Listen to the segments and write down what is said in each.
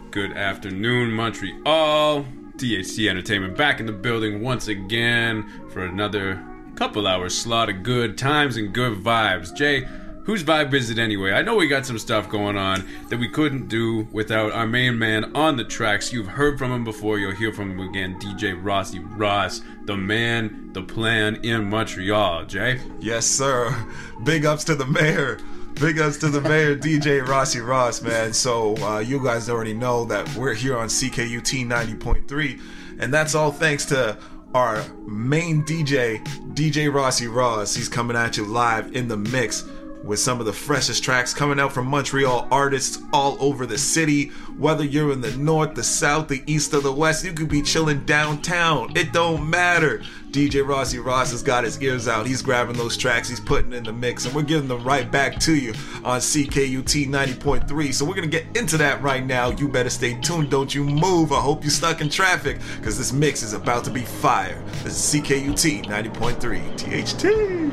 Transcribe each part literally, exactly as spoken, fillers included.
Good afternoon, Montreal. D H C Entertainment back in the building once again for another couple hours slot of good times and good vibes. Jay, whose vibe is it anyway? I know we got some stuff going on that we couldn't do without our main man on the tracks. You've heard from him before. You'll hear from him again. D J Rossi Ross, the man, the plan in Montreal. Jay? Yes, sir. Big ups to the mayor. Big ups to the mayor, D J Rossi Ross, man. So uh, you guys already know that we're here on C K U T ninety point three, and that's all thanks to our main D J, D J Rossi Ross. He's coming at you live in the mix with some of the freshest tracks coming out from Montreal artists all over the city. Whether you're in the north, the south, the east, or the west, you could be chilling downtown. It don't matter. D J Rossi Ross has got his ears out. He's grabbing those tracks, he's putting in the mix, and we're giving them right back to you on C K U T ninety point three. So we're going to get into that right now. You better stay tuned. Don't you move. I hope you're stuck in traffic, because this mix is about to be fire. This is C K U T ninety point three. T H T.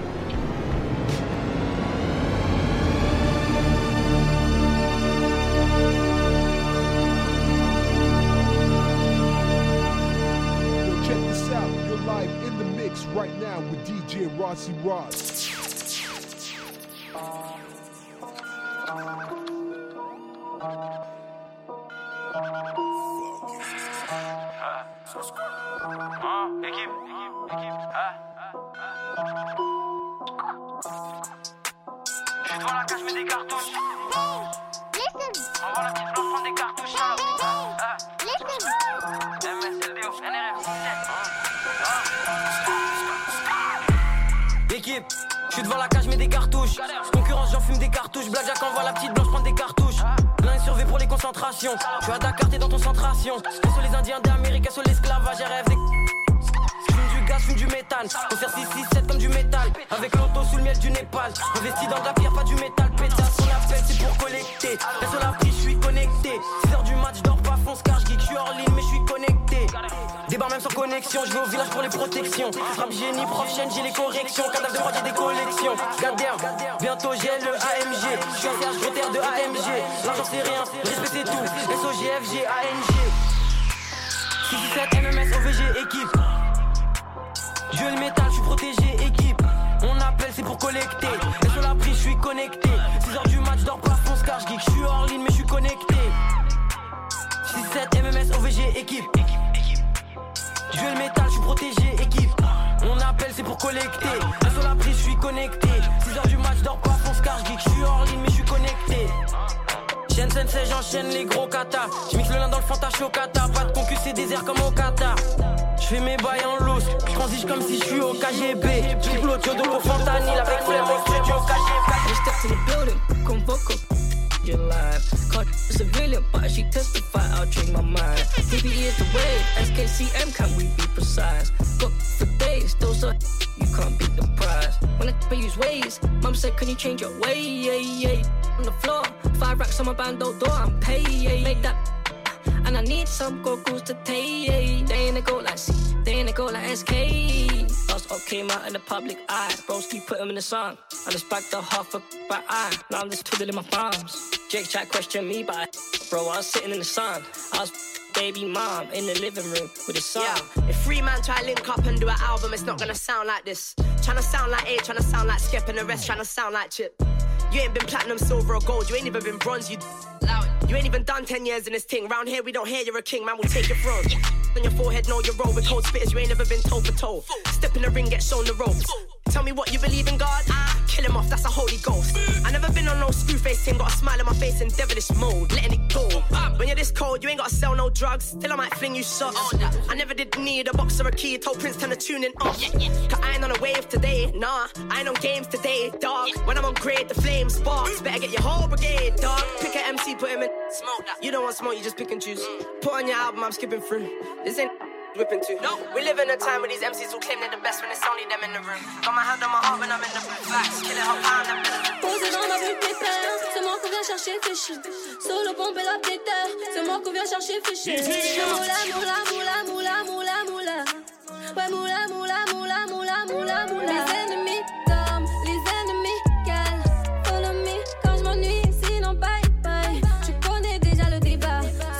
Right now with D J Rossi Ross. Équipe, équipe, ah, je suis devant la cage, je mets des cartouches. Envoie la petite blanche, prends des cartouches. Ah, M S L D O, N R F Équipe, je suis devant la cage, mets des cartouches. Concurrence, j'en fume des cartouches. Blackjack envoie la petite blanche, prendre des cartouches. L'un est survé pour les concentrations. Je suis à Dakar, t'es dans ton centration. Qu'est-ce que les Indiens d'Amérique, sur l'esclavage, R F des. J'fume du gaz, j'fume du méthane. On sert six six sept comme du métal. Avec l'auto sous le miel du Népal. Investi dans de la pierre, pas du métal. Pétasse, on appelle, c'est pour collecter. Reste sur la prise, j'suis connecté. six heures du match, j'dors pas, fonce car j'geek. J'suis hors ligne, mais j'suis connecté. Débarre même sans connexion, je vais au village pour les protections. Rap génie, prof chaîne, j'ai les corrections. Cadavre de droite, j'ai des collections. Goddamn, bientôt j'ai le A M G. Je suis un C H Grotter de A M G. L'argent c'est rien, respect c'est tout. S O G F G A N G. six six sept M M S O V G équipe. Je le métal, je suis protégé équipe. On appelle, c'est pour collecter. Et sur la prise, je suis connecté. six heures du match, dors pas, fonce car j'geek. Je suis hors ligne, mais je suis connecté. six sept M M S O V G équipe. Je veux le métal, je suis protégé, équipe. On appelle, c'est pour collecter. Là sur la prise, je suis connecté. six heures du match, dors pas, fonce car j'geek. Je suis hors ligne, mais je suis connecté. Chaîne sensei, j'enchaîne les gros katas. J'mixe le lin dans le fanta chocata. Pas de concus, c'est désert comme au Qatar. J'fais mes bails en loose. J'transige comme si j'suis au K G B. J'diplote de l'eau fentanyl avec flemme au studio K G B. I step to the building, convoco. You're live. Caught civilian, but she testify, I'll drink my mind. T B E is the wave, S K C M, can we be precise? Got for days, those are you can't beat the prize. When I use ways, mum said, can you change your way? Yeah, yeah. On the floor, five racks on my bando door, I'm paid. Make that, and I need some goggles to take. They ain't a go like C, they ain't a go like S K. Last up came out in the public eye. Broski put him in the sun. I just backed the half a by eye. Now I'm just twiddling my thumbs. Jake Chat questioned me, but I, bro, I was sitting in the sun. I was baby mom in the living room with his son. Yeah. If three man try link up and do an album, it's not gonna sound like this. Tryna sound like A, tryna sound like Skep, and the rest tryna sound like Chip. You ain't been platinum, silver, or gold. You ain't even been bronze. You You ain't even done ten years in this thing. Round here we don't hear you're a king, man, we'll take your throne. Yeah. On your forehead, know your role with cold spitters. You ain't never been toe for toe. Step in the ring, get shown the ropes. Tell me what you believe in, God. Ah, kill him off, that's a holy ghost. I never been on no screw face thing. Got a smile on my face in devilish mode, letting it go. When you're this cold, you ain't gotta sell no drugs. Still I might fling you shots. I never did need a box or a key. Told Prince turn the tuning off. Cause I ain't on a wave today, nah. I ain't on games today, dog. When I'm on grade, the flame sparks. Better get your whole brigade, dog. Pick a M C, put him in. Smoke that. You don't want smoke, you just pick and choose. Put on your album, I'm skipping through. This ain't whipping too. No. We live in a time where these M Cs will claim they're the best when it's only them in the room. Got my hand on my heart when I'm in the room. Facts, kill it, hop pound and posé dans ma bulle pépère, c'est moi qu'on vient chercher fichu. Solo pomper la pétère, c'est moi qu'on vient chercher fichu. Moula, moula, moula, moula, moula, moula. Ouais, moula, moula, moula, moula, moula, moula. Les ennemis dorment, les ennemis galent. Follow me quand je m'ennuie, sinon bye bye. Tu connais déjà le débat.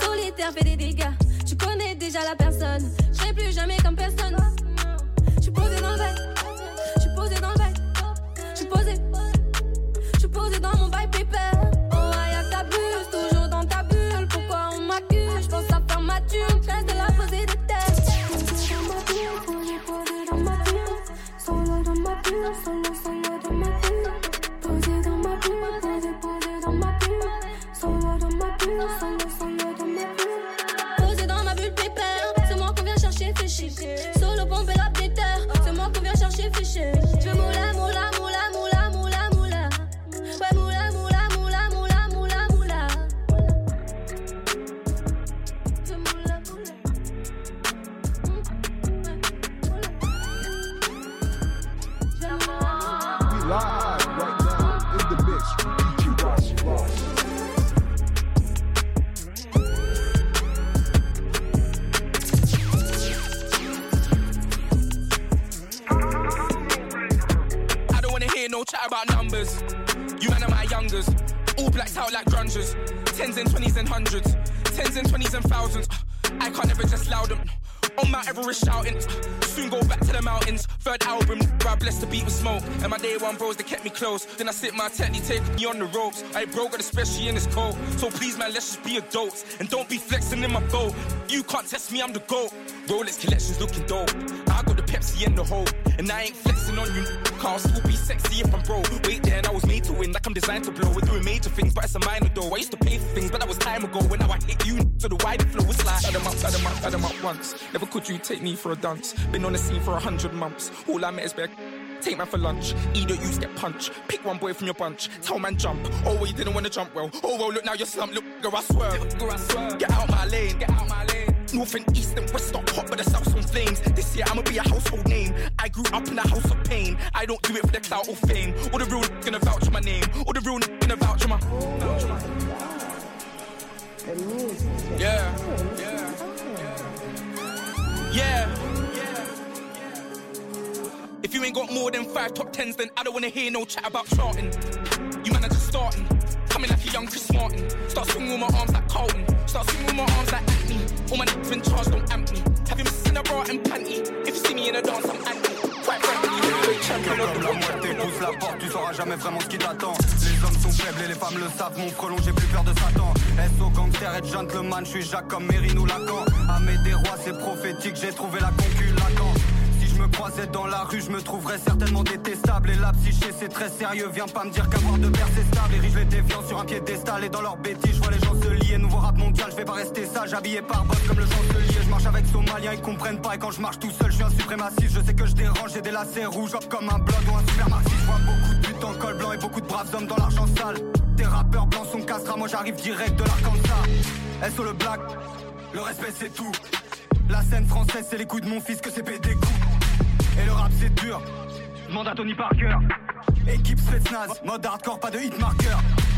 chat about numbers. You man are my youngers. All blacks out like grungers. Tens and twenties and hundreds. Tens and twenties and thousands. I can't ever just loud them. On Mount Everest shouting. Soon go back to the mountains. Third album, bro, I blessed the beat with smoke. And my day one bros, they kept me close. Then I sit my technique, take me on the ropes. I broke it, especially in this cold. So please, man, let's just be adults. And don't be flexing in my boat. You can't test me, I'm the GOAT. Rolex collections looking dope. I got the Pepsi and the Hope. And I ain't flexing on you. Can't still be sexy if I'm broke. Wait there, and I was made to win. Like I'm designed to blow. We're doing major things, but it's a minor though. I used to pay for things, but that was time ago. When now I hit you, so the wider flow is like add them up, add them up, add them up once. Never could you take me for a dance. Been on the scene for a hundred months. All I met is back. Take man for lunch. Either you get punch. Pick one boy from your bunch. Tell man jump. Oh well, you didn't want to jump well. Oh well, look now you're slumped. Look, girl, I swerve. Girl, I swerve. Get out my lane. Get out my lane. North and east and west are hot, but the south's on flames. This year I'ma be a household name. I grew up in a house of pain. I don't do it for the clout or fame. All the real n- gonna vouch for my name. All the real n- gonna vouch for my. Vouch for my. Yeah. Yeah. Yeah. If you ain't got more than five top tens, then I don't wanna hear no chat about charting. You man are just starting. Coming like a young Chris Martin. Start swinging with my arms like Carlton. Start swinging with my arms like Acne. All my niggas been charged, don't amp me. Have you missing a bra and panty? If you see me in a dance, I'm anti. Quite frankly, comme la moitié pousse la porte, tu sauras jamais vraiment ce qui t'attend. Les hommes sont faibles et les femmes le savent, mon frelon, j'ai plus peur de Satan. S O gangster et gentleman, je suis Jacques comme Mérine ou Lacan. Armée des rois, c'est prophétique, j'ai trouvé la concu Lacan. Si je me croisais dans la rue, je me trouverais certainement détestable. Et la psyché, c'est très sérieux, viens pas me dire qu'avoir de père c'est stable. Les riches, les défiants sur un piédestal et dans leur bêtises, je vois les gens se lier. Nouveau rap mondial, je vais pas rester sage, habillé par boss comme le chancelier. Je marche avec Somaliens, ils comprennent pas. Et quand je marche tout seul, je suis un suprémaciste. Je sais que je dérange, j'ai des lacets rouges, hop comme un blood ou un super marxiste. Je vois beaucoup de buts en col blanc et beaucoup de braves hommes dans l'argent sale. Des rappeurs blancs sont castrats, moi j'arrive direct de l'Arkansas. S O le black, le respect c'est tout. La scène française, c'est les coups de mon fils que c'est pété des coups. Et le rap c'est dur, demande à Tony Parker. Équipe Spetsnaz, mode hardcore, pas de hitmarker.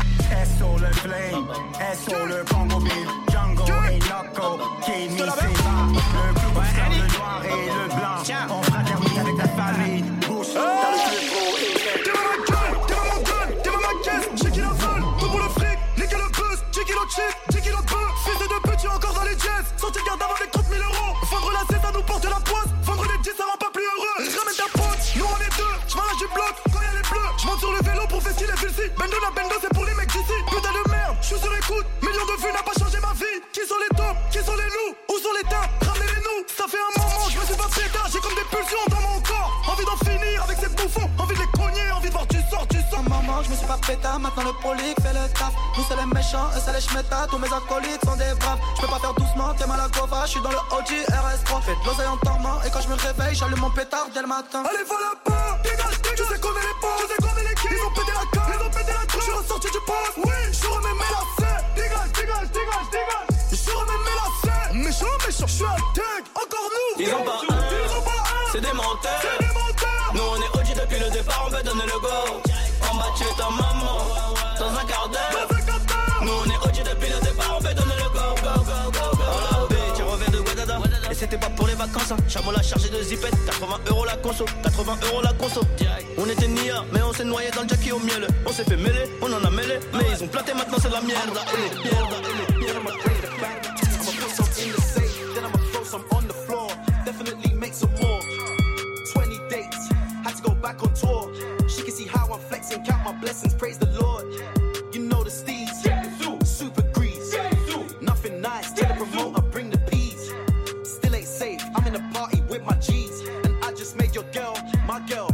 S O le flame, S O le Congo Bill, Django et Loco, Kimi c'est là. Le bleu, le noir et le blanc, on fraternise avec la famille. Bouche dans le plus beau et t'es ma gueule, t'es ma gueule, t'es ma caisse. J'ai qui la vole, tout pour le fric, nickel le buzz, j'ai qui le chip, j'ai qui le peu. Fils de deux petits encore dans les jets, sorti garde avec trente mille euros. Vendre la cesse, ça nous porte la poisse, vendre les dix, ça rend pas plus heureux. Ramène ta pote, nous on est deux, j'm'arrache du bloc, quand y'a les bleus. J'monte sur le vélo pour faire style et filci. Bendo la bendo, c'est pour les mecs d'ici. Putain de merde, j'suis sur écoute, millions de vues n'a pas changé ma vie. Qui sont les tops, qui sont les loups, où sont les tapes, ramenez-les-nous. Ça fait un moment, j'me suis pas pétard, j'ai comme des pulsions dans mon corps. Envie d'en finir avec ces bouffons, envie de les cogner, envie de voir tu sors, tu sors. Un moment, j'me suis pas pétard, maintenant le prolique fait le taf. Nous c'est les méchants, eux c'est les schmettas, tous mes acolytes sont des braves. J'peux pas faire doucement, t'es mal à Gova, j'suis dans le O G R S trois. Fais de l'oseille en torment, et quand j'me réveille, j'allume mon pétard dès le matin. Allez, voilà pas, dégage, dégage, tu sais qu'on est les pauvres, tu sais qu'on est l'équipe. Ils ont pété la gueule, ils ont pété la gueule. J'suis ressorti du poste, oui, j'suis remets mes lacets. Dégage, dégage, dégage, dégage. J'suis remets mes lacets. Méchant, méchant, j'suis un tech, encore nous. Ils ont pas un, ils ont pas un. C'est des menteurs, c'est des menteurs. Nous on est O G depuis le départ, on veut donner le go. On va tuer ta maman, dans un quart d'heure. Nous on est O G depuis le départ, on veut donner le go, go, go, go, go. Oh là, tu reviens de Ouadada. Et c'était pas pour les vacances, hein. Chameau l'a chargé de zipette, quatre-vingts euros la conso, quatre-vingts euros la conso. On était nia, mais on s'est noyé dans le jackie au miel. On s'est fait mêler, on en a mêlé, mais ils ont planté, maintenant c'est de la merde. Merde, merde, merde, merde. I'ma put some in the safe, then I'ma throw some on the floor. Definitely make some more. twenty dates, had to go back on tour. She can see how I'm flexing, count my blessings, praise the Lord. You know the steez, super grease, nothing nice. Tell the promoter, bring the peas. Still ain't safe, I'm in a party with my G's, and I just made your girl my girl.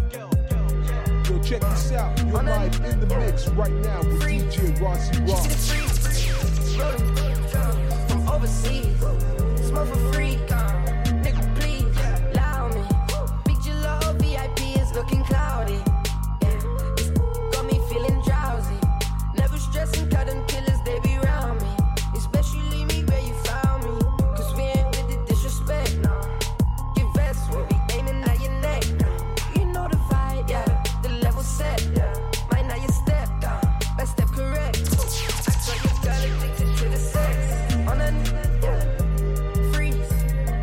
Yo, check this out, you're live in the mix right now with D J Rossi Ross. From overseas, smoke for free, nigga please, allow me. Picture low, V I P is looking cloudy. Yeah, this got me feeling drowsy. Never stressing, cut them killers, they be round me. Especially me where you found me, cause we ain't with the disrespect, no. Get vest, we be aiming at your neck, no. You know the vibe, yeah, the level set, yeah. Might not your step down, best step correct. I saw you got addicted to the sex. On a, yeah, freeze.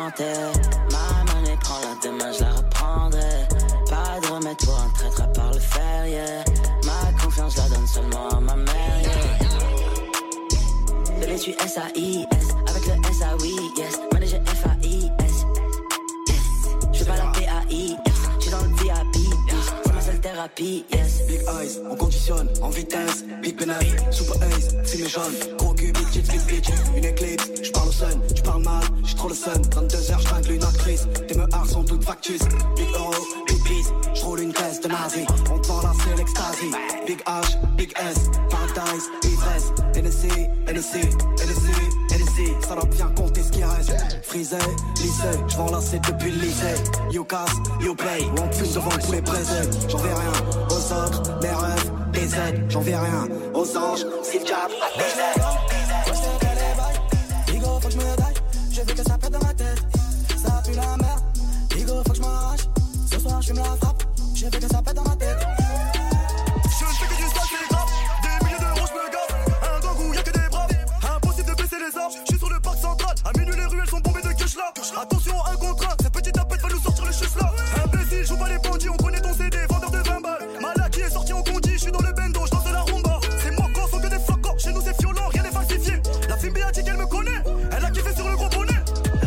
tenter. Ma monnaie, prends-la demain, je la reprendrai. Pas de remède pour un traître à part le fer, yeah. Ma confiance, je la donne seulement à ma mère, yeah. Bébé, je suis S A I S, avec le S A oui, yes. Manager F A I S, yes. Je fais pas la P A I S, je suis dans le V I P, bitch. C'est ma seule thérapie, yes. Big eyes, on conditionne, en vitesse. Big pénal, super ace, fumée jaune. Gros cul, big bitch, big bitch. Une éclipse, j'parle au sun, tu parles mal, j'ai trop le sun. trente-deux heures, j'tringle une actrice. Tes meurs sont toutes factus. Big euro, big peace, j'roule une caisse de nazi. On te vend là, c'est l'extasie. Big H, big S, paradise, ivresse. N S C, N S C, N S C, N S C. Ça doit bien compter ce qui reste. Frisé, lycée, j'vends lancer depuis le lycée. You casse, you pay, ou on fume devant tous les présents. J'en vais rien aux autres, mes rêves, des aides. J'en vais rien aux anges, Steve Jobs, wesh les gars, wesh les gars les bails. Bigo, faut que j'me daille, je veux que ça pète dans ma tête. Ça pue la merde, Bigo, faut que j'm'arrache. Ce soir j'fume la frappe, je veux que ça pète dans ma tête. Je ne fais que du sale, c'est grave. Des milliers d'euros, j'me gave. Un gang où y'a que des braves. Impossible de baisser les armes. J'suis sur le parc central. À minuit, les ruelles sont bombées de cash là. Attention, un contrat. Cette petite tapette va nous sortir le chef là. Imbécile, joue pas les bandits. On connaît ton C D, vendeur de vingt balles. Malak qui est sorti en condi. J'suis dans le bendo, j'danse la rumba. C'est moi qu'on sont que des flacons. Chez nous, c'est violent, rien n'est falsifié. La fille béatique, elle me connaît. Elle a kiffé sur le gros bonnet.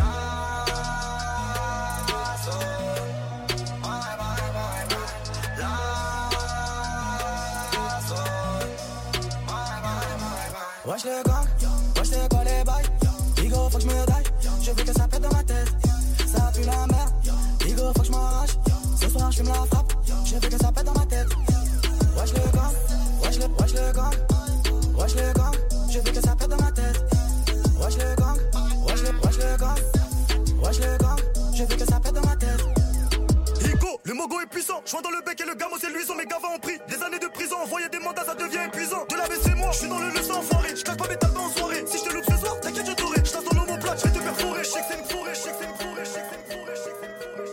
Wesh les gang, wesh c'est quoi les bails. Bigo faut que j'me daille, je veux que ça pète dans ma tête. Ça pue la merde, Bigo faut que j'm'arrache. Ce soir j'fume la frappe, je veux que ça pète dans ma tête. Wesh les gang, wesh les, wesh les gang, wesh les gang, je veux que ça pète dans ma tête. Wesh les gang, wesh les, wesh les gang, wesh les gang, je veux que ça pète dans ma tête. Higo, le mogo est puissant. J'vois dans le bec et le gamo c'est luisant. Mes gavas ont pris des années de prison. Envoyer des mandats ça devient épuisant. De la baisse c'est moi, j'suis dans le leçon enfoiré. J'claque pas mes talents en soirée. Si j'te loupe ce soir, t'inquiète je t'aurai. J'tasse ton homme au plat, j'vais te perforer. J'sais que c'est une fourrée, j'sais que c'est une fourrée, j'sais que c'est une fourrée, j'sais que c'est une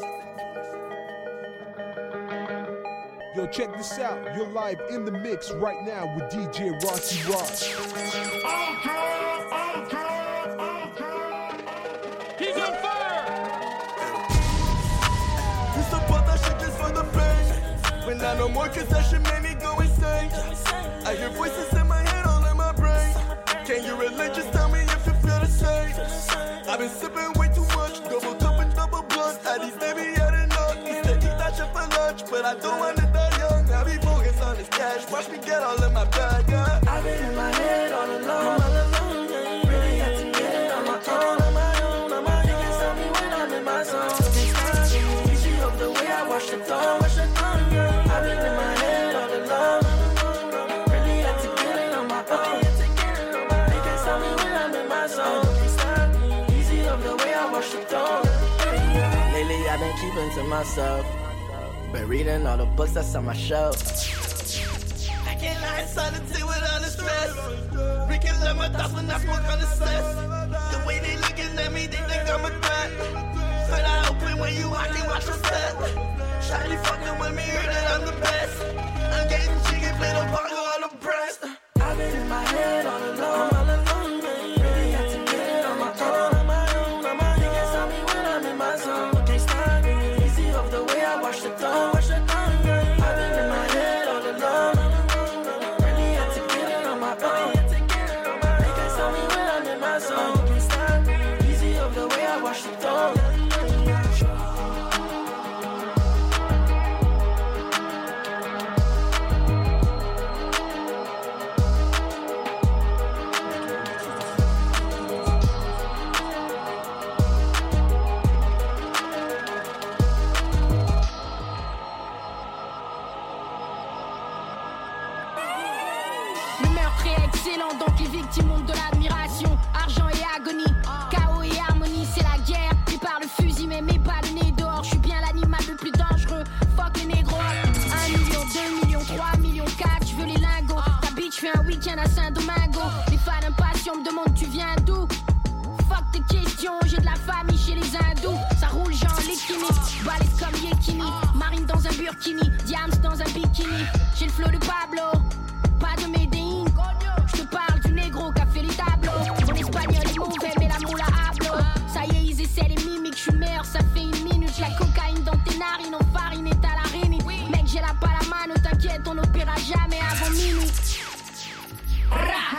fourrée. Yo, check this out. You're live in the mix right now with D J Rossi Ross. He's on fire! Just a butt that shit just for the pain. When I know more cause that shit made me go insane. I hear voices in my head all in my brain. Can you relate? Just tell me if you feel the same. I've been sipping way too much. Double cup and double blunt. At least maybe I didn't know. He said eat that shit for lunch. But I don't want it that young. I be focused on this cash. Watch me get all in my bag, yeah. I've been in my head all alone, all alone, yeah. Really had to get it on my own, on my own, on my own. You can tell me when I'm in my zone. It's not easy of the way I wash the door, wash the door, yeah. I've been in my head all alone, really had to get it on my own. You can tell me when I'm in my zone. It's not easy of the way I wash the door. Lately I've been keeping to myself. Been reading all the books that's on my shelf. I can't lie, solitude without the stress. Freaking love my thoughts when I smoke on the cess. The way they looking at me, they think I'm a threat. But I open when you watch, they watch the set. Shawty fucking with me, heard that I'm the best. I'm getting chicken, play the bongo on the breast. I've been in my head all alone, all alone, baby. Really had to get it on my own, on my own, on my own. You can tell me when I'm in my zone. Can't stop me, easy of the way I wash the door, wash the door, yeah. I've been in my head all alone, really had to get it on my own. You can tell me when I'm in my zone. Can't stop me, easy of the way I wash the door. Donc les victimes ont de l'admiration, argent et agonie, chaos et harmonie, c'est la guerre. Prépare le fusil mais mets pas le nez dehors. Je suis bien l'animal le plus dangereux. Fuck les négros. Un million, deux millions, trois millions, quatre. Je veux les lingots. Ta bitch fait un week-end à Saint-Domingo. Les fans impatients me demandent tu viens d'où. Fuck tes questions, j'ai de la famille chez les hindous. Ça roule genre Lekini, balèze comme Yekini. Marine dans un burkini, Diams dans un bikini. J'ai le flow de Pablo, pas de Medellin. Je te parle du négro qui a fait les tableaux. Mon espagnol est mauvais mais la moula hablo. Ça y est ils essaient les mimiques, je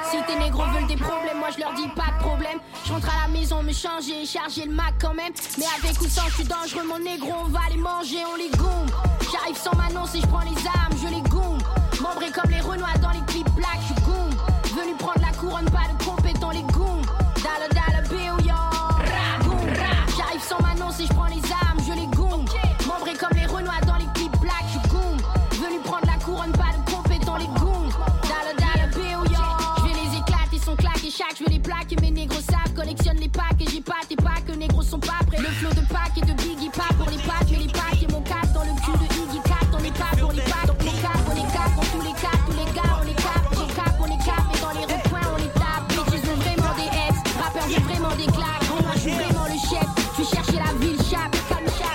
Si tes négros veulent des problèmes, moi je leur dis pas de problème. Je rentre à la maison me changer, charger le Mac quand même. Mais avec ou sans, je suis dangereux, mon négro, on va les manger, on les goûme. J'arrive sans m'annoncer, je prends les armes, je les goûme. Membré comme les Renois dans les clips black, je suis goûme. Venu prendre la couronne, pas de compétent, les goûmes. Dalla dalla bill, yo. J'arrive sans m'annoncer, je prends les armes, je les goûme. Membré comme les Renois dans les clips black, je suis goûme. Venu prendre la couronne, pas de compétent, les goûmes. Dalla dalla bill, yo. Je vais les éclater, sont claqués, chaque je vais les plaquer. Mes négros savent, collectionne les packs. Et j'ai pas tes packs, les négros sont pas prêts. Le flow de pack et de Biggie, pas pour les packs. Mais les packs et mon cap dans le cul de Iggy Cap. On est pas pour les packs, donc les cap, on est cap. Dans tous les cas, tous les gars, on est cap. J'ai cap, on est cap. Et dans les recoins, on les tape. Bitches ont vraiment des ex, rappeurs ont vraiment des claques. Moi, je suis vraiment le chef. Je vais chercher la ville, chap, calme, chap.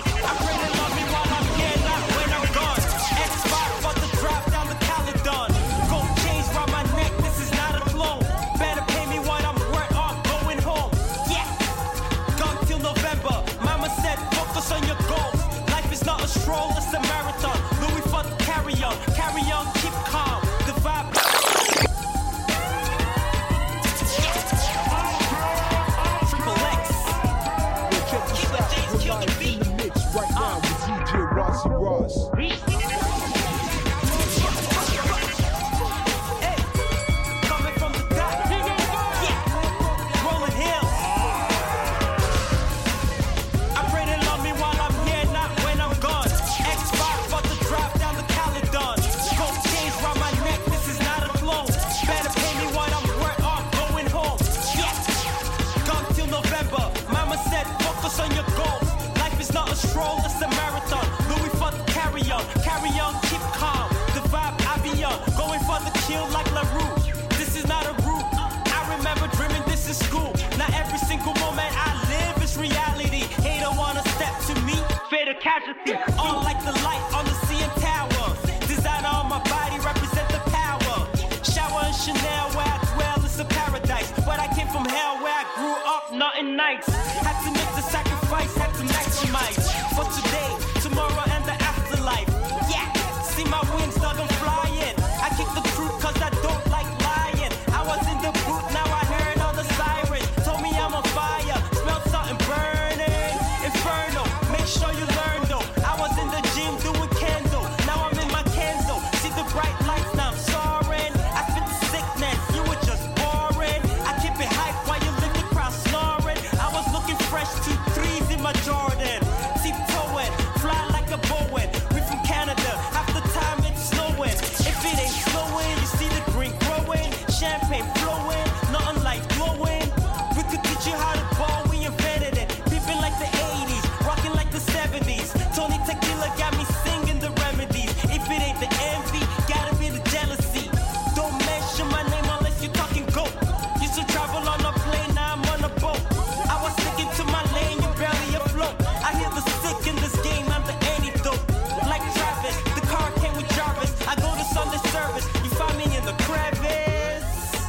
On your goals. Life is not a stroll, it's a marathon. Louis fuck, carry on, carry on, keep calm. The vibe. Triple X. Yo, check this out. You're live in the mix right now with D J Rossi Ross. On your goals. Life is not a stroll, it's a marathon. Louis fuck, carry on, carry on, keep calm. The vibe I be on, going for the kill like LaRue. This is not a route. I remember dreaming this is school. Not every single moment I live is reality. Hater wanna step to me, fatal casualty. On like the light on the C N Tower. Designer on my body represent the power. Shower in Chanel where I dwell is a paradise. But I came from hell where I grew up, nothing nice. Had to make the sacrifice, had to maximize. For today, tomorrow, and the afterlife. Yeah, see my wings, dog, I'm flying. I kick the truth cause I don't like lying. I was in the booth, now I heard all the sirens. Told me I'm on fire, smelled something burning. Inferno, make sure you learn though. I was in the gym doing candle, now I'm in my candle. See the bright lights, now I'm soaring. I spit the sickness, you were just boring. I keep it hype while you live the crowd snoring. I was looking fresh, two threes in my Jordan. Tiptoeing, fly like a Bowen. We from Canada, half the time it's snowing. If it ain't snowing, you see the green growing. Champagne flowing, nothing like glowing. We could teach you how to ball, we invented it. Peeping like the eighties, rocking like the seventies. Tony Tequila got me singing the remedies. If it ain't the envy, gotta be the jealousy. Don't mention my name unless you're talking goat. Used to travel on a plane, now I'm on a boat. I was sticking to my lane, you barely afloat. I hear the sick in this game, I'm the antidote. Like Travis, the car came with Jarvis. I go to Sunday service, you find me in the crevice.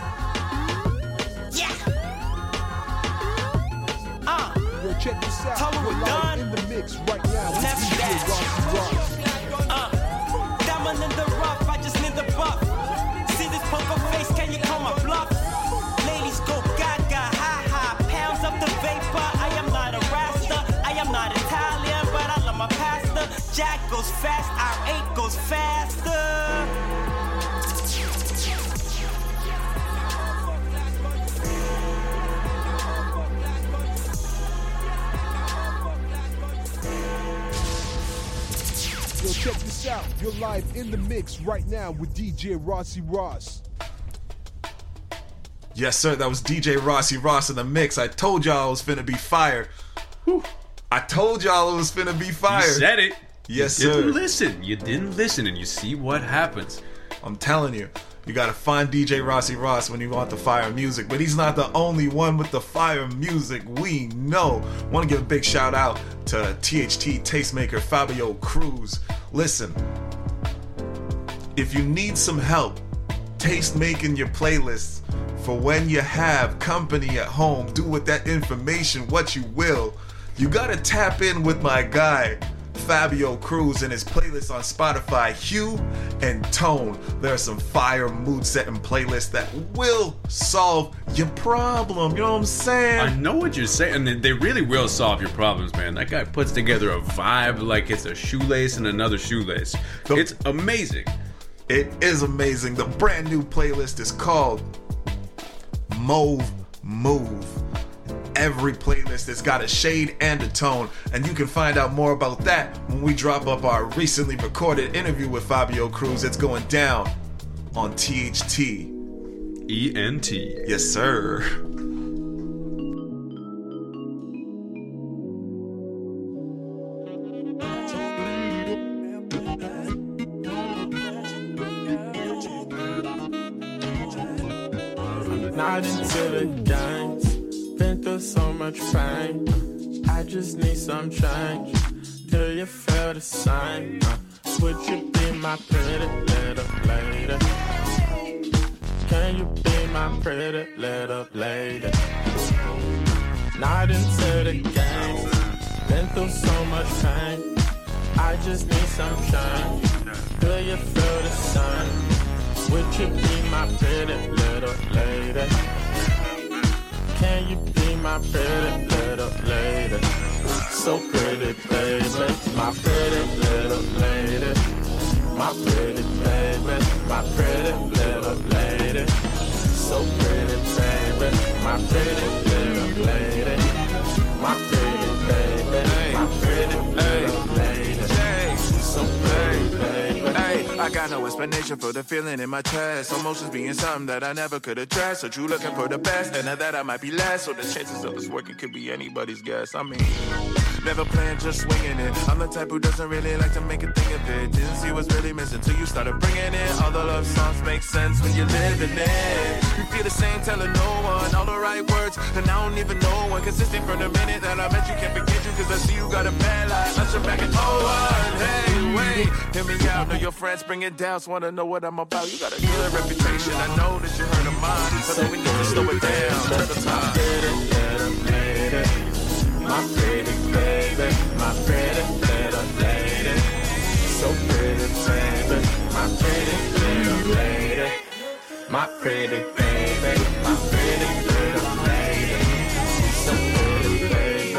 Yeah. Uh. Yo, check this out. Tell me You're we're live done. in the mix right now with Never D J that. Rossi Ross. Uh, diamond in the rough, I just need the buff. See this poker face, can you call my bluff? Ladies go gaga, ha ha, pounds of the vapor. I am not a rasta, I am not Italian, but I love my pasta. Jack goes fast, our eight goes faster. Yo, check this out. You're live in the mix right now with D J Rossi Ross. Yes, sir. That was D J Rossi Ross in the mix. I told y'all it was finna be fire. Whew. I told y'all it was finna be fire. You said it. Yes, you sir. didn't listen. You didn't listen, and you see what happens. I'm telling you, you gotta find D J Rossi Ross when you want the fire music. But he's not the only one with the fire music. We know. Want to give a big shout out to T H T tastemaker Fabio Cruz. Listen, if you need some help taste making your playlists for when you have company at home, do with that information what you will. You gotta tap in with my guy Fabio Cruz and his playlist on Spotify, Hue and Tone. There are some fire mood-setting playlists that will solve your problem. You know what I'm saying? I know what you're saying. And they really will solve your problems, man. That guy puts together a vibe like it's a shoelace and another shoelace. The, it's amazing. It is amazing. The brand new playlist is called Mauve Move. Every playlist has got a shade and a tone, and you can find out more about that when we drop up our recently recorded interview with Fabio Cruz. It's going down on T H T E N T. Yes, sir. Not into the games. Been through so much pain. I just need some change. Do you feel the same? Uh, would you be my pretty little lady? Can you be my pretty little lady? Not into the games. Been through so much pain. I just need some change. Do you feel the same? Would you be my pretty little lady? Can you be my pretty little lady? So pretty, baby, my pretty little lady. My pretty baby, my pretty little lady. So pretty, baby, my pretty little lady. My pretty baby, my pretty little lady. So pretty, baby. I got no explanation for the feeling in my chest. Emotions being something that I never could address. So you looking for the best, and of that I might be less. So the chances of us working could be anybody's guess. I mean, never playing, just swinging it. I'm the type who doesn't really like to make a thing of it. Didn't see what's really missing till you started bringing it. All the love songs make sense when you're living it. You feel the same, telling no one all the right words, and I don't even know one consistent from the minute that I met you. Can't forget you, cause I see you got a bad life. Let's back and oh one, hey, wait, hear me out. Know your friends bringing doubts, wanna know what I'm about. You got a good reputation, I know that you heard of mine. So then we need to slow it down, take the time. My pretty baby, my pretty little lady. So pretty baby, my pretty little lady. My pretty baby, my pretty little lady. So pretty baby.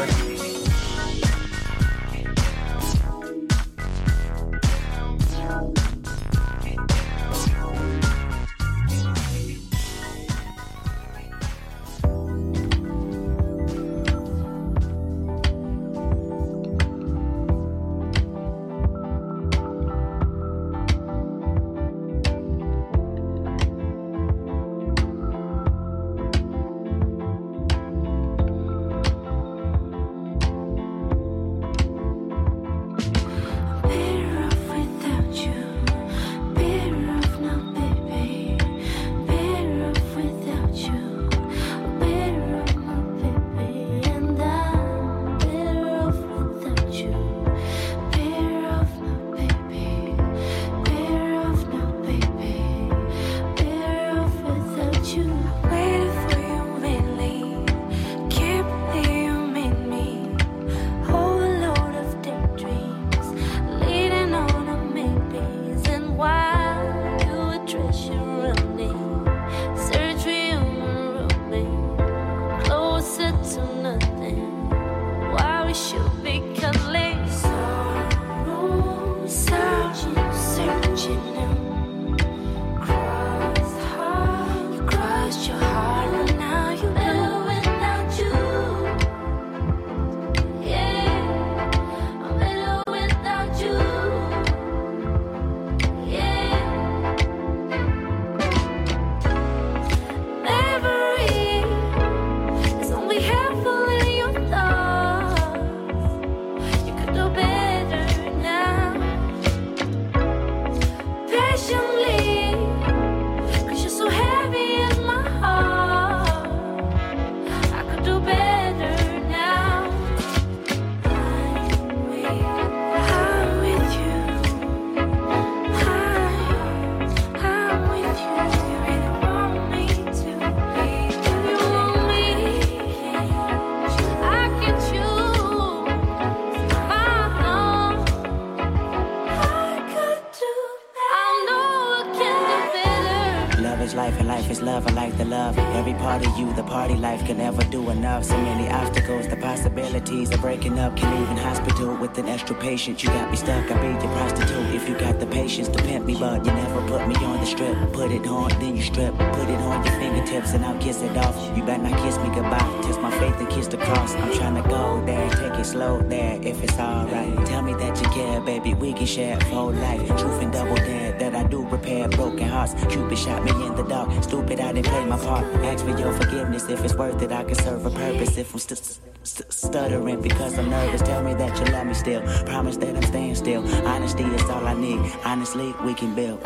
life, and life is love. I like the love. Every part of you, the party life can never do enough. So many obstacles, the possibilities of breaking up. Can leave in hospital with an extra patient. You got me stuck, I'll be your prostitute. If you got the patience to pimp me, but you never put me on the strip. Put it on, then you strip. Put it on your fingertips and I'll kiss it off. You better not kiss me goodbye. Test my faith and kiss the cross. I'm trying to go there, take it slow there, if it's alright. Tell me that you care, baby, we can share a whole life. Truth and double dare that I do repair broken hearts. Cupid shot me in the dark. Stupid, I didn't play my part. Ask for your forgiveness if it's worth it. I can serve a purpose if I'm st- st- stuttering because I'm nervous. Tell me that you love me still. Promise that I'm staying still. Honesty is all I need. Honestly, we can build.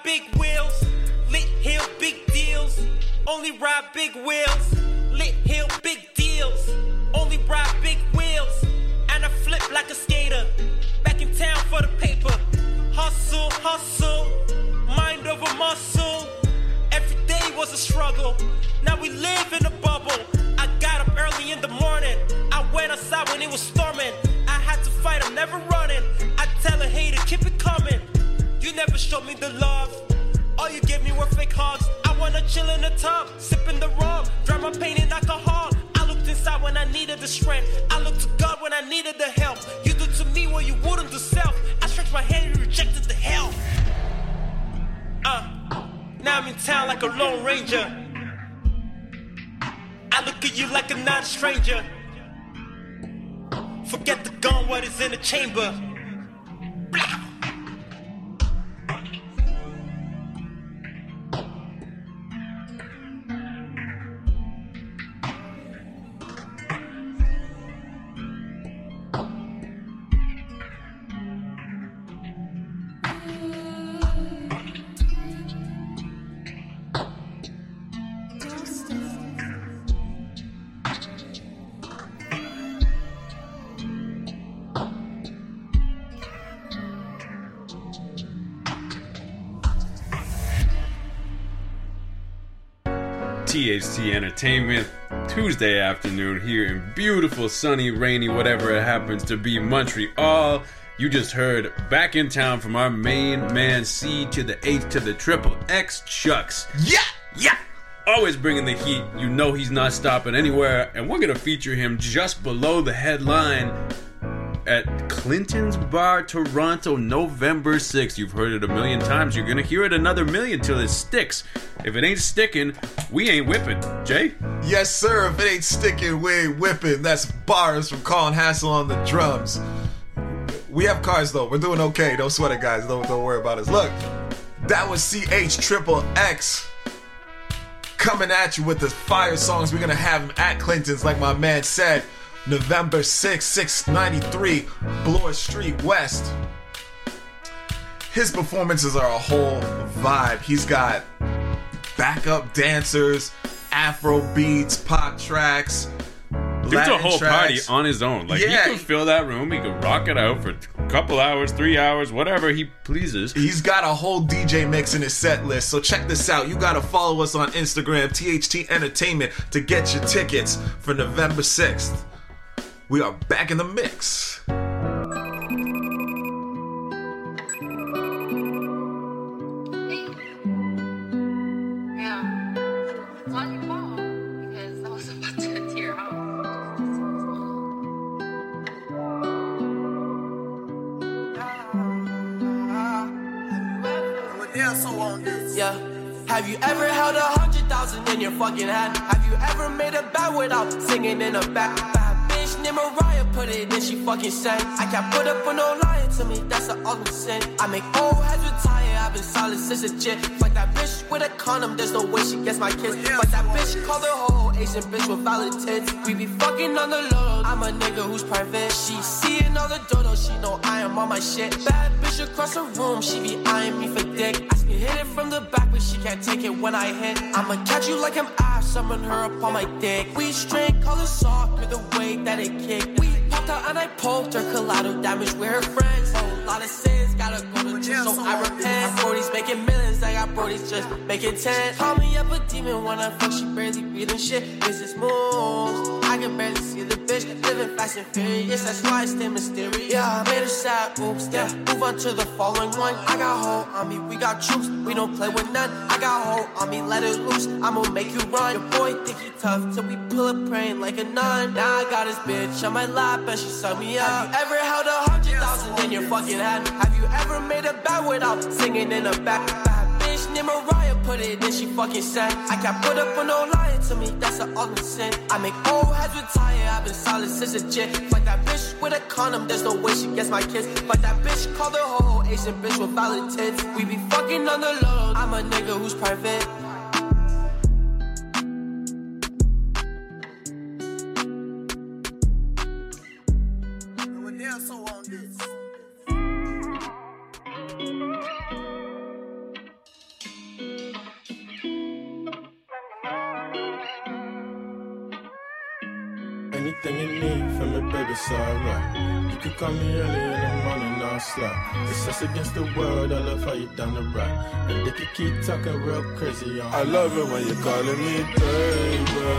big wheels. Lit hill, big deals. Only ride big wheels. Lit hill, big deals. Only ride big wheels. And I flip like a skater. Back in town for the paper. Hustle, hustle. Mind over muscle. Every day was a struggle. Now we live in a bubble. I got up early in the morning. I went outside when it was storming. I had to fight, I'm never running. I tell a hater, keep it coming. You never showed me the love. All you gave me were fake hugs. I wanna chill in the tub, sipping the rum, dry my pain in alcohol. I looked inside when I needed the strength. I looked to God when I needed the help. You do to me what you wouldn't to self. I stretched my hand and rejected the help. Uh, now I'm in town like a lone ranger. I look at you like a non-stranger. Forget the gun, what is in the chamber. Blah. T H T Entertainment, Tuesday afternoon here in beautiful, sunny, rainy, whatever it happens to be, Montreal. You just heard Back in Town from our main man, C to the H to the triple X, Chucks. Yeah! Yeah! Always bringing the heat. You know he's not stopping anywhere. And we're going to feature him just below the headline at Clinton's Bar, Toronto, November sixth. You've heard it a million times. You're going to hear it another million till it sticks. If it ain't sticking, we ain't whipping. Jay? Yes, sir. If it ain't sticking, we ain't whipping. That's bars from Colin Hassel on the drums. We have cars, though. We're doing okay. Don't sweat it, guys. Don't, don't worry about us. Look, that was C H Triple X coming at you with the fire songs. We're going to have him at Clinton's, like my man said. November sixth, six ninety-three Bloor Street West. His performances are a whole vibe. He's got backup dancers, Afro beats, pop tracks, Dude's Latin a whole tracks. party on his own. Like, Yeah. he can fill that room, he can rock it out for a couple hours, three hours, whatever he pleases. He's got a whole D J mix in his set list, so check this out. You gotta follow us on Instagram, T H T Entertainment, to get your tickets for November sixth. We are back in the mix. Yeah. Have you ever held a hundred thousand in your fucking hand? Have you ever made a bet without singing in a back? Bad bitch named Mariah put it in, she fucking sang. I can't put up with no lying to me, that's an ugly sin. I make old heads retire, I've been solid since a chick. Fuck that bitch with a condom, there's no way she gets my kiss. Fuck that bitch, call her whole Asian bitch with valid tits. We be fucking on the low, I'm a nigga who's private. She seeing all the dodo, she know I am on my shit. Bad bitch across the room, she be eyeing me for dick. I can hit it from the back, but she can't take it when I hit. I'ma catch you like I'm ass, summon her up on my dick. We straight color soft with the way that it kick. We popped out and I poked her, collateral damage with her friends. A lot of sins, gotta go to jail, so I repent. My brody's making millions, I got brody's just making ten. Call me up a demon when I fuck, she barely breathing shit. Business moves, I can barely see the bitch. Living fast and furious, that's why I stay mysterious. Yeah, I made her sad, oops, yeah. Move on to the following one. I got hold on me, we got troops, we don't play with none. I got hold on me, let it loose, I'ma make you run. Your boy think he tough till we pull up praying like a nun. Now I got his bitch on my lap and she suck me up. Have you ever held a hundred thousand in your fucking hand? Have you ever made a bet without singing in a back? Bad bitch named Mariah put it in, she fucking sang. I can't put up with no lying to me, that's an ugly sin. I make old heads retire, I've been solid since a chick. Fuck that bitch with a condom, there's no way she gets my kiss. Fuck that bitch, call her whole Asian bitch with valid tits. We be fucking on the low, I'm a nigga who's private. Anything you need from me, baby, it's alright. You can call me early in the morning, I'll slide. It's us against the world, I love how you down the right. And they can keep talking real crazy on. I love it when you're calling me baby.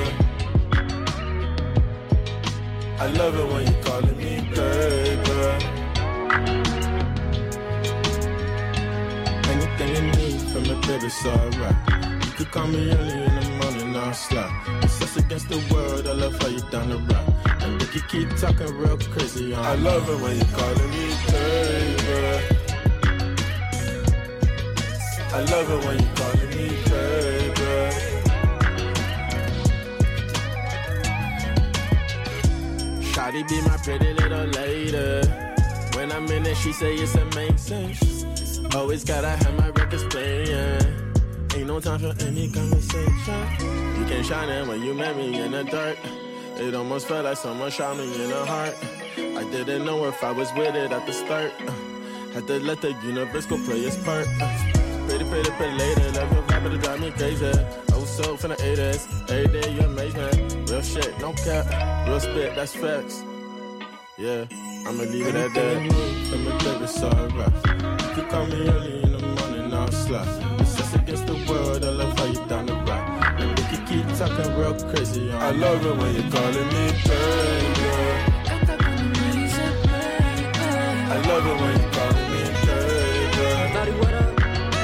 I love it when you're calling me baby. Anything you need from me, baby, it's alright. You can call me early in the morning, I'll slide. It's us against the world, I love how you down the right. And they can keep talking real crazy on. I love it when you're calling me baby. I love it when you're calling me baby. Shawty be my pretty little lady. When I'm in it, she say it's amazing. Always gotta have my records playing. Ain't no time for any conversation. You can't shine it when you met me in the dark. It almost felt like someone shot me in the heart. I didn't know if I was with it at the start. Had to let the universe go play its part. Pretty, pretty, pretty lady, love your vibe, but it drive me crazy. Oh, so finna eighties, every day you amaze me. Real shit, no cap, real spit, that's facts. Yeah, I'ma leave it at that. From the baby, it's alright. You call me early in the morning, I'll slide. It's us against the world, I love how you down the right. And we can keep talking real crazy on. I love it when you're calling me baby. I love it when you're calling me baby. Daddy, what up?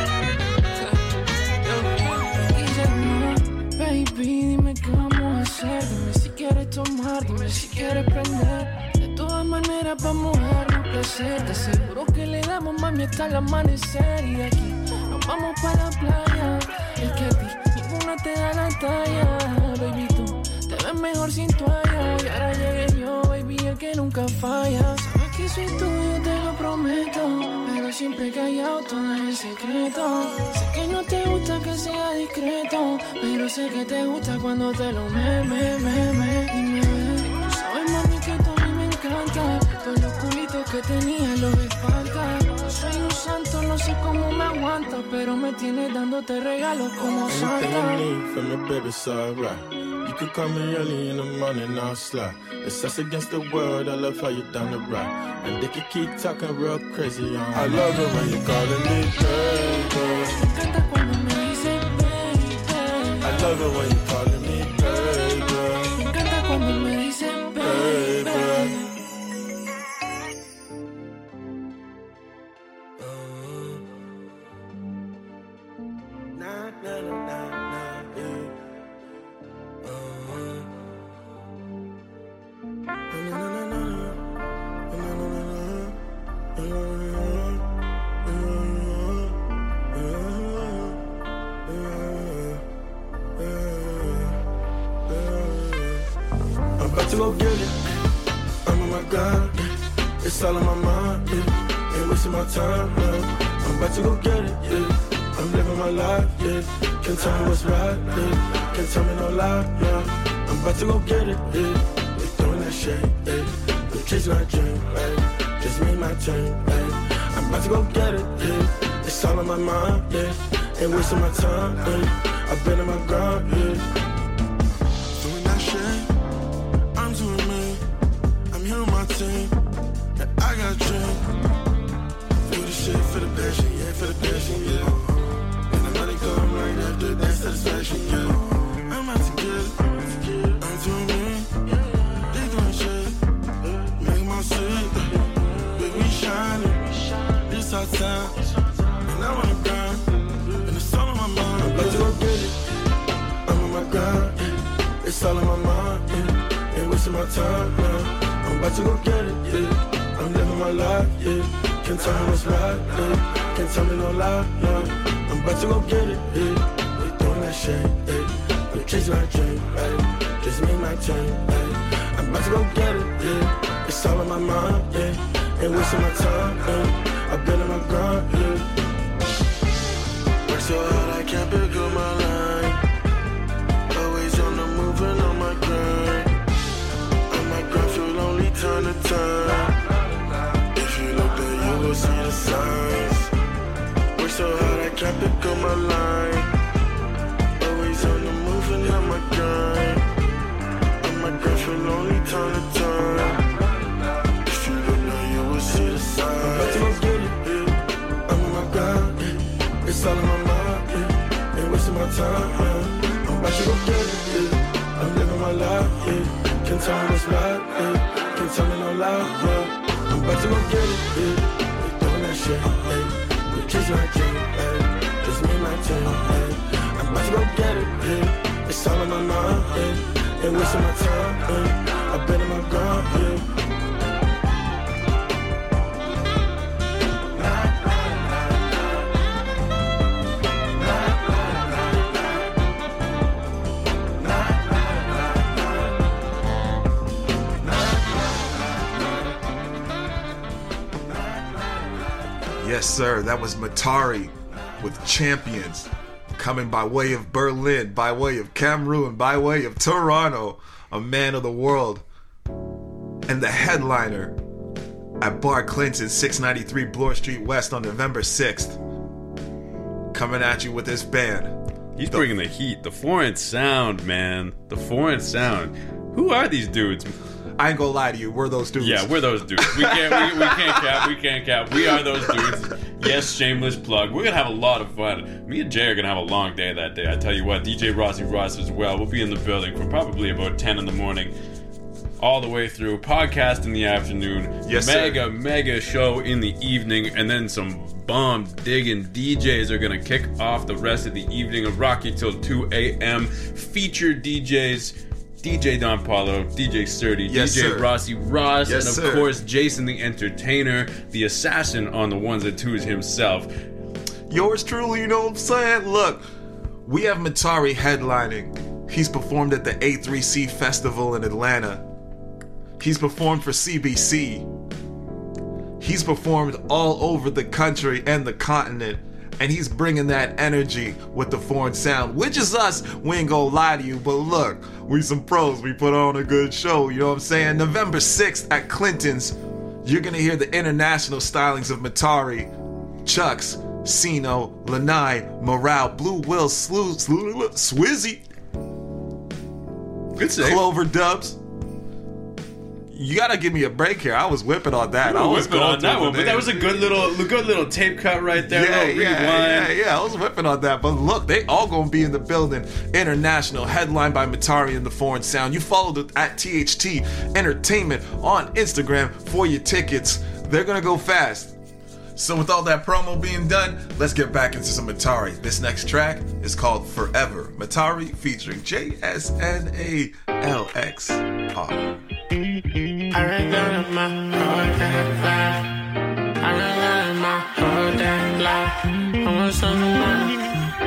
Baby, dime qué vamos a hacer. Dime si quieres tomar, dime si quieres prender. De todas maneras vamos a darnos placer. Te aseguro que le damos, mami, hasta el amanecer. Y de aquí nos vamos para la playa. Es que a ti ninguna te da la talla. Baby, tú te ves mejor sin toalla. Y ahora llegué yo, baby, el que nunca falla. Sabes que soy tuyo, te lo prometo. Pero siempre callado, todo es el secreto. Sé que no te gusta que sea discreto, pero sé que te gusta cuando te lo me, me, me, me. Dime, tú sabes, mami, que tú a mí me encanta. Todos los culitos que tenía los espalda. Yo soy un santo, no sé cómo me aguanta, pero me tienes dándote regalos como Santa. Anything you need from me, baby, it's alright. You can call me early in the morning, I'll slide. It's us against the world, I love how you down the right. And they can keep talking real crazy on. I love it when you're calling me baby. Me encanta cuando me dices baby. I love it when you're calling me baby. Me encanta cuando me dices baby. Baby. To go get it, I'm on my grind, yeah. It's all on my mind, yeah. Ain't wasting my time, no. I'm about to go get it, yeah. I'm living my life, yeah. Can't tell me what's right, yeah. Can't tell me no lie, yeah. I'm about to go get it, yeah. We doing that shit, yeah. I'm chasing my dream, right? Just me and my team, right? I'm about to go get it, yeah. It's all on my mind, yeah. Ain't wasting my time, yeah. I've been in my grind, yeah. Doing that shit. Doing me, I'm here with my team, and I got a dream. Do the shit for the passion, yeah, for the passion, yeah. And the money come right after that satisfaction, yeah. I'm out to get it, I'm doing me, they doing shit, make my shit, make me shining. This our time, and I wanna grind, and it's all on my mind. I'm about to go get it, I'm on my grind, it's all on my mind, yeah. Ain't wasting my time, now. I'm about to go get it, yeah. I'm living my life, yeah. Can't tell me what's right, yeah. Can't tell me no lie, no. I'm about to go get it, yeah. We doing that shit, yeah. I'm chasing my dream, right? Just me and my team, right? I'm about to go get it, yeah. It's all on my mind, yeah. Ain't wasting my time, yeah. I've been in my grind, yeah. Work so hard I can't pick up my line. Always on the move and on my grind. Only turn to turn. If you look there, you will see the signs. Work so hard, I can't pick up my line. Always on the move and on my grind. On my grind for lonely time. It's all in my mind, yeah. Ain't wasting my time, yeah. I'm about to go get it, yeah. I'm living my life, yeah. Can't tell me what's right, yeah. Can't tell me no lie, yeah. I'm about to go get it, yeah. They doing that shit, yeah. The kids like it, yeah. It's me and my team, yeah. I'm about to go get it, yeah. It's all in my mind, yeah. Ain't wasting my time, yeah. I've been in my grind, yeah. Yes, sir. That was Matari with Champions, coming by way of Berlin, by way of Cameroon, by way of Toronto, a man of the world, and the headliner at Bar Clinton, six ninety-three Bloor Street West on November sixth. Coming at you with this band. He's the, bringing the heat. The foreign sound, man. The foreign sound. Who are these dudes? I ain't gonna lie to you, we're those dudes. Yeah, we're those dudes. We can't, we, we can't cap, we can't cap. We are those dudes. Yes, shameless plug. We're gonna have a lot of fun. Me and Jay are gonna have a long day that day. I tell you what, D J Rossi Ross as well. We'll be in the building for probably about ten in the morning, all the way through. Podcast in the afternoon. Yes, mega, sir. mega show in the evening, and then some bomb digging D Js are gonna kick off the rest of the evening of Rocky till two a.m. Featured D Js. D J Don Paulo, D J Sturdy, yes, D J sir. Rossi Ross, yes, and of sir. course Jason the Entertainer, the assassin on the ones and twos himself. Yours truly, you know what I'm saying? Look, we have Matari headlining. He's performed at the A three C Festival in Atlanta. He's performed for C B C. He's performed all over the country and the continent. And he's bringing that energy with the foreign sound, which is us. We ain't gonna lie to you, but look, we some pros. We put on a good show, you know what I'm saying? November sixth at Clinton's, you're gonna hear the international stylings of Matari, Chucks, Sino, Lanai, Morale, Blue Will, Slu, Slu, Swizzy, good save. Clover Dubs. You gotta give me a break here. I was whipping on that. You were I was whipping going on that one, but that was a good little, good little tape cut right there. Yeah, little yeah, rewind. yeah, yeah. I was whipping on that. But look, they all gonna be in the building. International, headlined by Matari and the Foreign Sound. You follow the, at T H T Entertainment on Instagram for your tickets. They're gonna go fast. So with all that promo being done, let's get back into some Matari. This next track is called Forever. Matari featuring J S N A L X R. I ran down my whole damn life. I ran down my whole damn life. I want some money.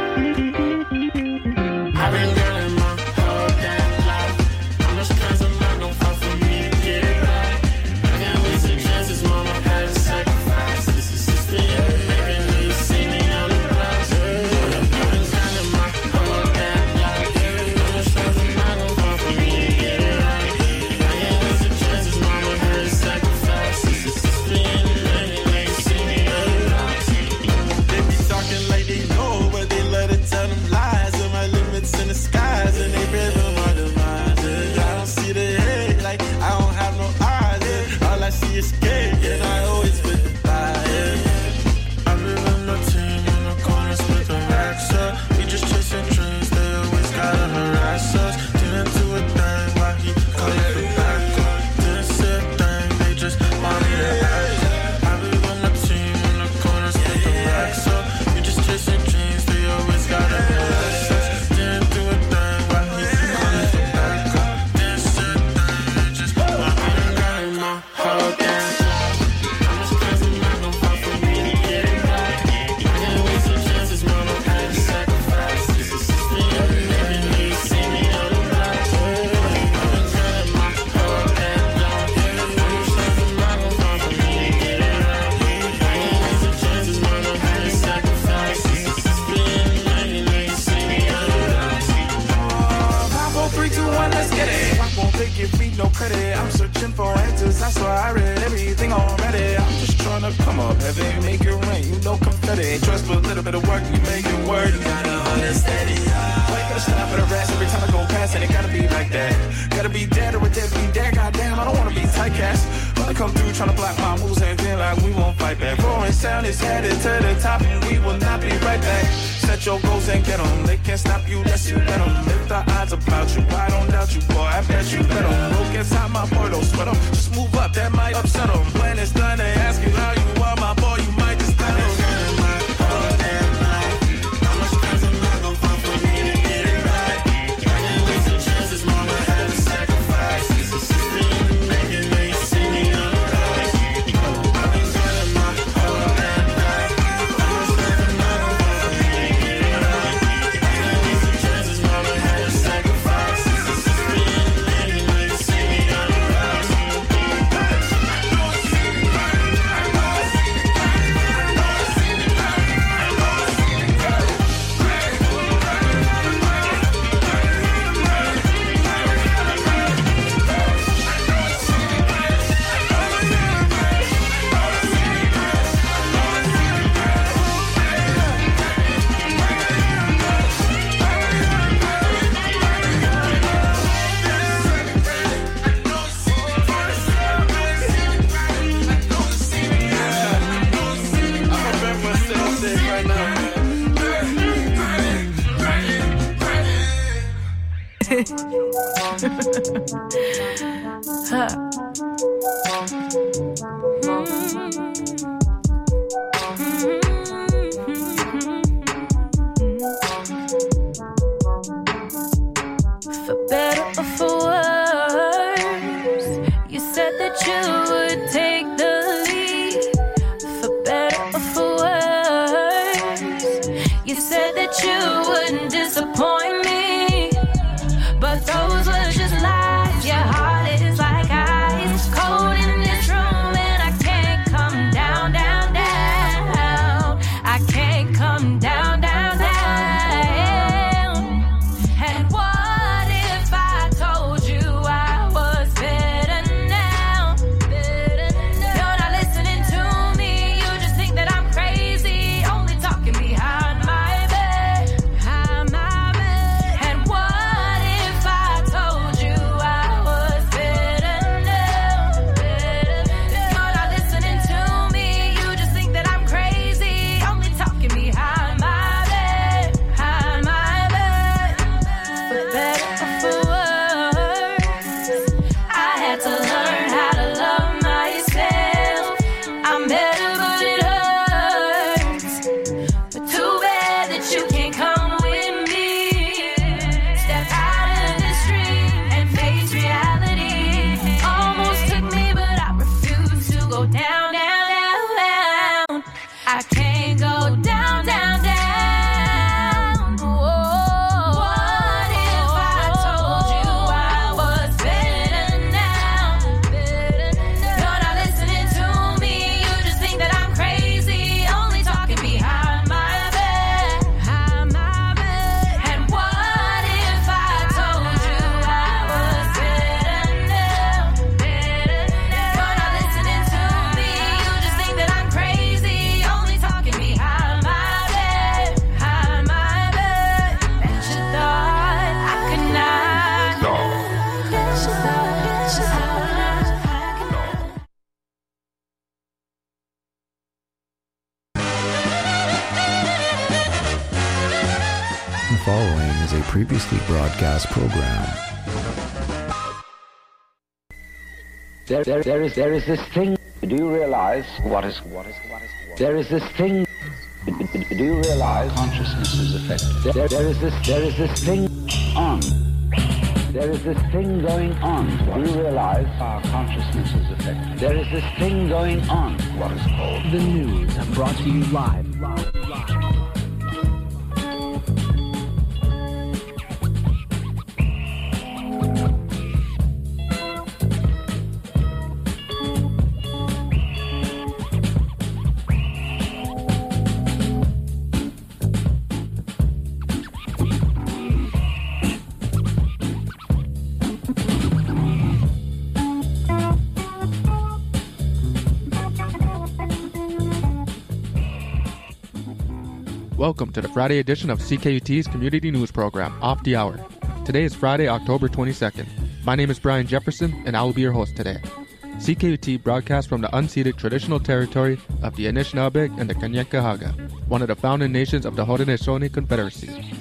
I've been down my whole damn life. I'm just trying to not gon' fall for me to get it right. I can't waste the chances, mama had to sacrifice. This is just the end, making me see me on the block. I've been down my whole damn life. I'm just trying to not gon' fall for me to get it right. I can't waste the chances, mama had to sacrifice. This is just the end, making me see me on the block. They be talking like they know, but they love to tell them lies. And my limits in the skies, and they rhythm my demise. I don't see the head, like I don't have no eyes. Yeah. All I see is scared, and I always with the fire. I live in the team in the corners with the racks up. We just chasing dreams, they always gotta harass us. Didn't do a thing while he call it a backup. Didn't say a thing, they just want me to act up. I live on the team in the corners with the racks up. We just chasing dreams, they always gotta harass us. Didn't do a thing while he call it a backup. Didn't say a thing, they just want me to act up. My whole damn life. I'm just crazy, not gon' fall for me to get it right. I can't waste the chances, mama had to sacrifice. This is just the end, making me see me on the block. I've been trying my whole damn life. I'm just crazy, not gon' fall for me to get it right. I can't waste the chances, mama had to sacrifice. This is just the end, making me see me on the block. Five, four, three, two, one, let's get it. I won't take it, feed no credit. I'm searching for answers, that's why I read everything already. I'm just trying to come up heavy, make it rain, you know confetti. Trust with a little bit of work, you make it work. You gotta hold it steady, yeah. Why you gotta stand for the rest every time I go past, and it gotta be like that. Gotta be dead or a dead be dead, goddamn, I don't wanna be typecast. When I come through trying to block my moves, and feel like we won't fight back. Foreign sound is headed to the top and we will not be right back. Set your goals and get them. They can't stop you unless you let them. If the odds about you, I don't doubt you, boy. I bet you bet them. Broke inside my boy, don't sweat them. Just move up, that might upset them. When it's done, they ask you how you are, my boy. You might just let them. Previously broadcast program. There, there, there is, there is this thing. Do you realize what is, what is, what is, what is there is this thing. Do you realize consciousness is affected? There, there is this, there is this thing on. There is this thing going on. Do you realize our consciousness is affected? There is this thing going on. What is called the news, brought to you live. live, live. Welcome to the Friday edition of C K U T's Community News Program, Off the Hour. Today is Friday, October twenty-second. My name is Brian Jefferson, and I will be your host today. C K U T broadcasts from the unceded traditional territory of the Anishinaabe and the Kanyen'kehá:ka, one of the founding nations of the Haudenosaunee Confederacy.